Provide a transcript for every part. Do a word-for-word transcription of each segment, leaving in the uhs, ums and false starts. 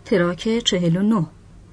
تراک چهل و نه.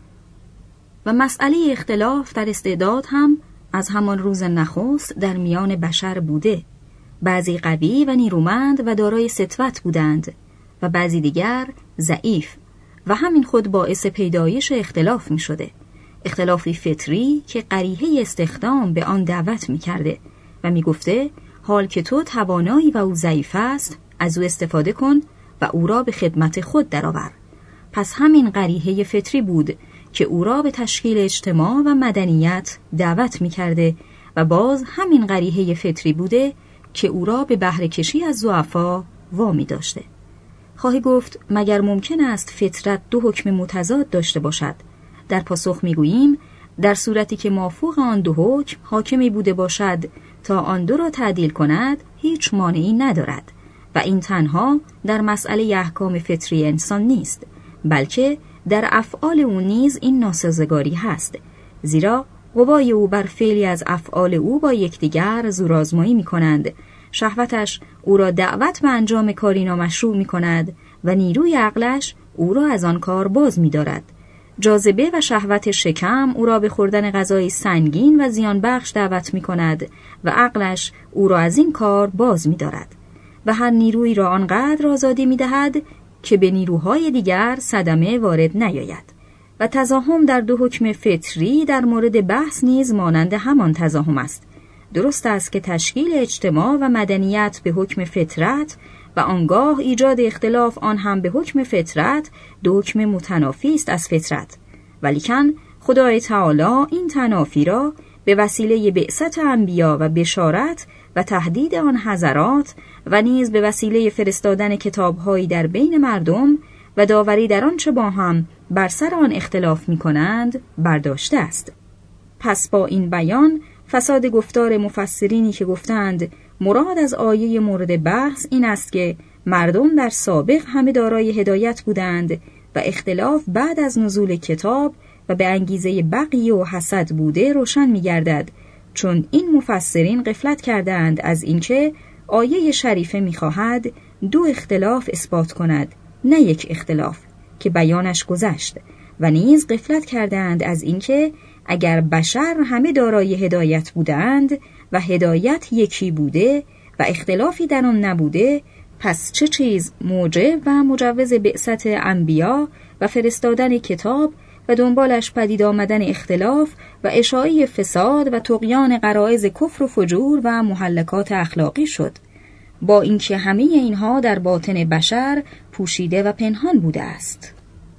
و مسئله اختلاف در استعداد هم از همان روز نخست در میان بشر بوده. بعضی قوی و نیرومند و دارای سطوت بودند و بعضی دیگر ضعیف و همین خود باعث پیدایش اختلاف می شده. اختلافی فطری که قریحه استخدام به آن دعوت می کرده و می گفته حال که تو توانایی و او ضعیف است، از او استفاده کن و او را به خدمت خود درآور. پس همین قریحه فطری بود که او را به تشکیل اجتماع و مدنیت دعوت می کرده و باز همین قریحه فطری بوده که او را به بهره کشی از ضعفا وامی داشته. خواهی گفت مگر ممکن است فطرت دو حکم متضاد داشته باشد؟ در پاسخ می گوییم در صورتی که مافوق آن دو حکم حاکمی بوده باشد تا آن دو را تعدیل کند هیچ مانعی ندارد و این تنها در مسئله احکام فطری انسان نیست، بلکه در افعال او نیز این ناسازگاری هست، زیرا قوای او بر فعلی از افعال او با یکدیگر زورآزمایی می کنند. شهوتش او را دعوت به انجام کاری نامشروع می کند و نیروی عقلش او را از آن کار باز می دارد. جاذبه و شهوت شکم او را به خوردن غذای سنگین و زیان بخش دعوت می کند و عقلش او را از این کار باز می دارد و هر نیروی را آنقدر آزادی می دهد که به نیروهای دیگر صدمه وارد نیاید. و تزاحم در دو حکم فطری در مورد بحث نیز مانند همان تزاحم است. درست است که تشکیل اجتماع و مدنیت به حکم فطرت و آنگاه ایجاد اختلاف آن هم به حکم فطرت دو حکم متنافی است از فطرت، ولیکن خدای تعالی این تنافی را به وسیله بعثت انبیا و بشارت و تهدید آن حضرات و نیز به وسیله فرستادن کتاب‌هایی در بین مردم و داوری در آنچه با هم بر سر آن اختلاف می کنند برداشته است. پس با این بیان فساد گفتار مفسرینی که گفتند مراد از آیه مورد بحث این است که مردم در سابق همه دارای هدایت بودند و اختلاف بعد از نزول کتاب و به انگیزه بغی و حسد بوده روشن می گردد، چون این مفسرین غفلت کردند از اینکه آیه شریفه می خواهد دو اختلاف اثبات کند، نه یک اختلاف که بیانش گذشت، و نیز غفلت کردند از اینکه اگر بشر همه دارای هدایت بودند و هدایت یکی بوده و اختلافی در آن نبوده، پس چه چیز موجب و مجوز بعثت انبیا و فرستادن کتاب و دنبالش پدید آمدن اختلاف و اشاعه فساد و طغیان غرایز کفر و فجور و محلکات اخلاقی شد، با اینکه همه اینها در باطن بشر پوشیده و پنهان بوده است.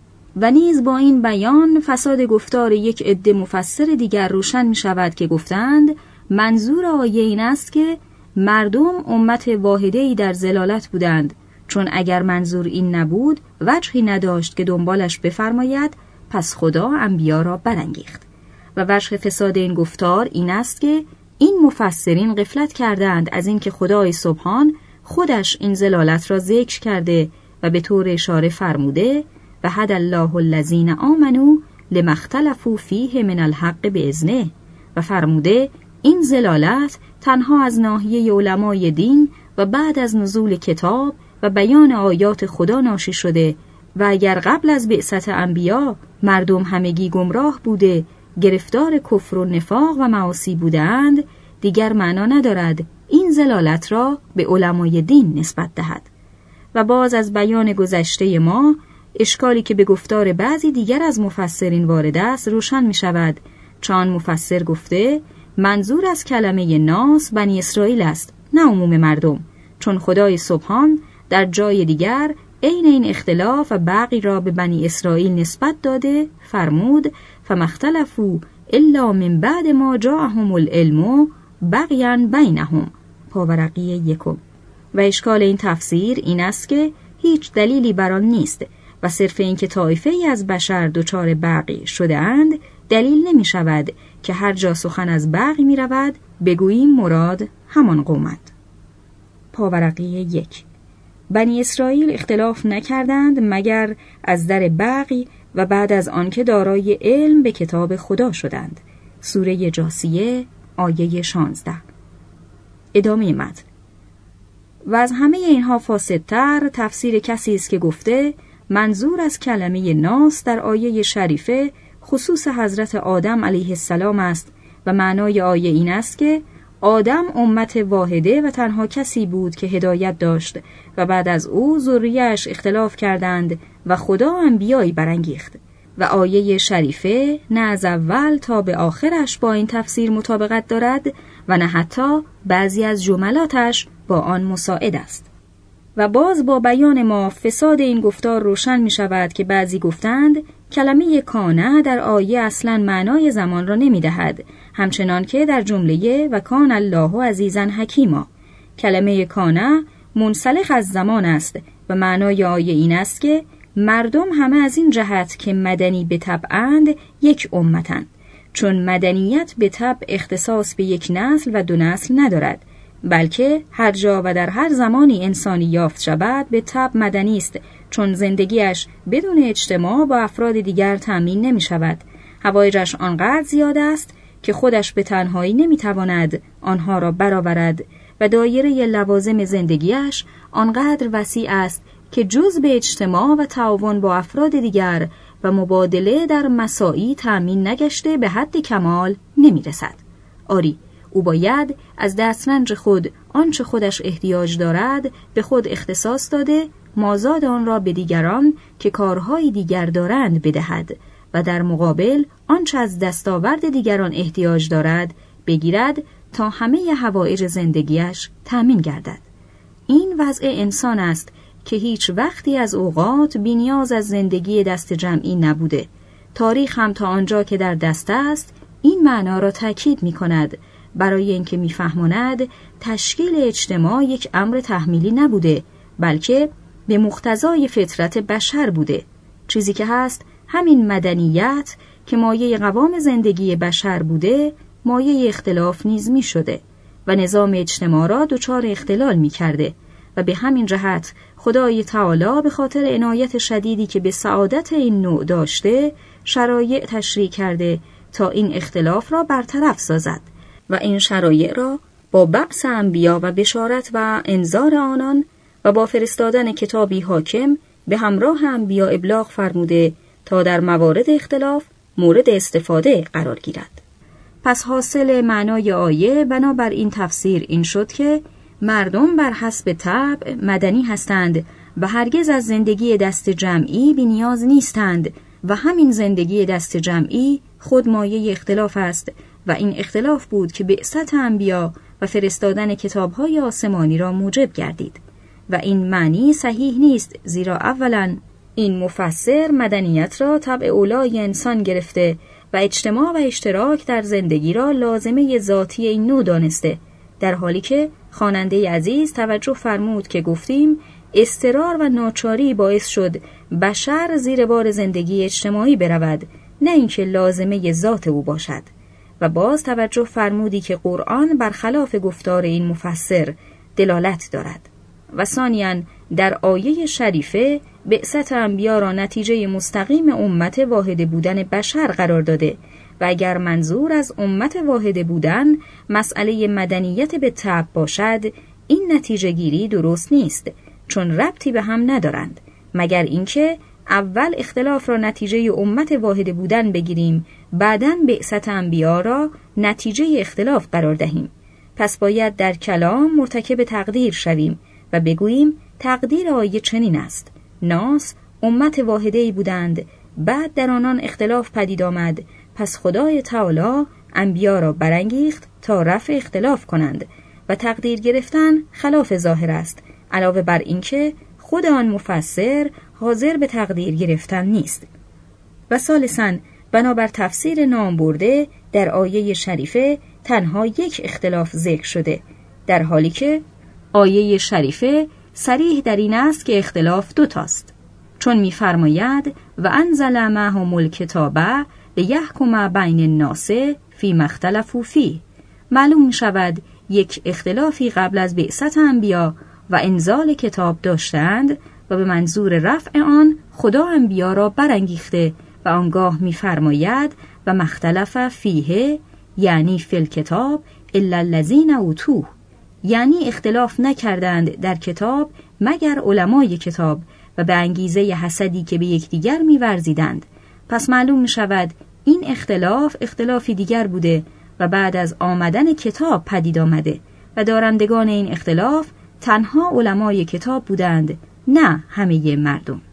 و نیز با این بیان فساد گفتار یک عده مفسر دیگر روشن می شود که گفتند منظور آیه این است که مردم امت واحده‌ای در ضلالت بودند، چون اگر منظور این نبود وجهی نداشت که دنبالش بفرماید پس خدا انبیا را برانگیخت. و وجه فساد این گفتار این است که این مفسرین غفلت کردند از اینکه خدای سبحان خودش این ضلالت را ذکر کرده و به طور اشاره فرموده و هدی الله الذین آمنوا لما اختلفوا فیه من الحق باذنه، و فرموده این ضلالت تنها از ناحیه علمای دین و بعد از نزول کتاب و بیان آیات خدا ناشی شده و اگر قبل از بعثت انبیا مردم همگی گمراه بوده، گرفتار کفر و نفاق و معاصی بودند، دیگر معنا ندارد این ضلالت را به علمای دین نسبت دهد. و باز از بیان گذشته ما اشکالی که به گفتار بعضی دیگر از مفسرین وارد است روشن می شود، چون مفسر گفته منظور از کلمه ناس بنی اسرائیل است، نه عموم مردم، چون خدای سبحان در جای دیگر عین این اختلاف و بغی را به بنی اسرائیل نسبت داده فرمود فما اختلفوا الا من بعد ما جاءهم العلم بغیا بینهم، پاورقی یکم. و اشکال این تفسیر این است که هیچ دلیلی بر آن نیست و صرف این که طایفه‌ای از بشر دچار بغی شده اند دلیل نمی شود که هر جا سخن از بغی می رود بگوییم مراد همان قومند. پاورقی یک. بنی اسرائیل اختلاف نکردند مگر از در بغی و بعد از آنکه دارای علم به کتاب خدا شدند. سوره جاثیه آیه شانزده. ادامه متن. و از همه اینها فاسدتر تفسیر کسی است که گفته منظور از کلمه ناس در آیه شریفه خصوص حضرت آدم علیه السلام است و معنای آیه این است که آدم امت واحده و تنها کسی بود که هدایت داشت و بعد از او ذریه‌اش اختلاف کردند و خدا انبیایی برانگیخت. و آیه شریفه نه از اول تا به آخرش با این تفسیر مطابقت دارد و نه حتی بعضی از جملاتش با آن مساعد است. و باز با بیان ما فساد این گفتار روشن می شود که بعضی گفتند کلمه کانه در آیه اصلاً معنای زمان را نمی دهد، همچنان که در جمله و کان الله عزیزاً حکیما کلمه کانه منسلخ از زمان است و معنای آیه این است که مردم همه از این جهت که مدنی به طبعند یک امتند، چون مدنیت به طبع اختصاص به یک نسل و دو نسل ندارد، بلکه هر جا و در هر زمانی انسانی یافت شود به طبع مدنی است، چون زندگیش بدون اجتماع با افراد دیگر تأمین نمی شود. حوایجش آنقدر زیاد است که خودش به تنهایی نمی تواند آنها را برآورد و دایره لوازم زندگیش آنقدر وسیع است که جز به اجتماع و تعاون با افراد دیگر و مبادله در مساعی تأمین نگشته به حد کمال نمی رسد. آری، او باید از دسترنج خود آنچه خودش احتیاج دارد به خود اختصاص داده، مازاد آن را به دیگران که کارهای دیگر دارند بدهد و در مقابل آنچه از دستاورد دیگران احتیاج دارد بگیرد تا همه حوائج زندگیش تأمین گردد. این وضع انسان است که هیچ وقتی از اوقات بی‌نیاز از زندگی دست جمعی نبوده. تاریخ هم تا آنجا که در دست است این معنا را تأکید می کند، برای اینکه می‌فهماند تشکیل اجتماع یک امر تحمیلی نبوده، بلکه به مقتضای فطرت بشر بوده. چیزی که هست همین مدنیت که مایه قوام زندگی بشر بوده، مایه اختلاف نیز می شده و نظام اجتماع را دچار اختلال می کرده و به همین جهت خدای تعالی به خاطر عنایت شدیدی که به سعادت این نوع داشته شرایع تشریع کرده تا این اختلاف را برطرف سازد و این شرایع را با بعث انبیا و بشارت و انذار آنان و با فرستادن کتابی حاکم به همراه انبیا ابلاغ فرموده تا در موارد اختلاف مورد استفاده قرار گیرد. پس حاصل معنای آیه بنابر این تفسیر این شد که مردم بر حسب طبع مدنی هستند و هرگز از زندگی دست جمعی بی‌نیاز نیستند و همین زندگی دست جمعی خود مایه اختلاف است و این اختلاف بود که بعثت انبیا و فرستادن کتاب‌های آسمانی را موجب گردید. و این معنی صحیح نیست، زیرا اولاً این مفسر مدنیت را طبع اولای انسان گرفته و اجتماع و اشتراک در زندگی را لازمه ذاتی این نوع دانسته، در حالی که خواننده عزیز توجه فرمود که گفتیم اضطرار و ناچاری باعث شد بشر زیر بار زندگی اجتماعی برود، نه اینکه لازمه ذات او باشد. و باز توجه فرمودی که قرآن برخلاف گفتار این مفسر دلالت دارد. و ثانیاً در آیه شریفه بعثت انبیا را نتیجه مستقیم امت واحده بودن بشر قرار داده و اگر منظور از امت واحده بودن مسئله مدنیت به طبع باشد، این نتیجه گیری درست نیست، چون ربطی به هم ندارند، مگر اینکه اول اختلاف را نتیجه امت واحده بودن بگیریم، بعداً بعثت انبیا را نتیجه اختلاف قرار دهیم. پس باید در کلام مرتکب تقدیر شویم و بگوییم تقدیر آیه چنین است: ناس امت واحده‌ای بودند، بعد در آنان اختلاف پدید آمد، پس خدای تعالی انبیا را برانگیخت تا رفع اختلاف کنند و تقدیر گرفتن خلاف ظاهر است، علاوه بر اینکه خود آن مفسر حاضر به تقدیر گرفتن نیست. و ثالثاً بنابر تفسیر نام برده در آیه شریفه تنها یک اختلاف ذکر شده، در حالی که آیه شریفه صریح در این است که اختلاف دوتاست، چون می‌فرماید و انزل معهم الکتاب لیحکم بین الناس فیما اختلفوا فیه. معلوم می‌شود یک اختلافی قبل از بعثت انبیا و انزال کتاب داشتند و به منظور رفع آن خدا انبیا را برانگیخته و آنگاه می‌فرماید و مختلف فیه، یعنی فی الکتاب الا الذین اوتوه، یعنی اختلاف نکردند در کتاب مگر علمای کتاب و به انگیزه حسدی که به یکدیگر می‌ورزیدند. پس معلوم می‌شود این اختلاف اختلافی دیگر بوده و بعد از آمدن کتاب پدید آمده و دارندگان این اختلاف تنها علمای کتاب بودند، نه همه مردم.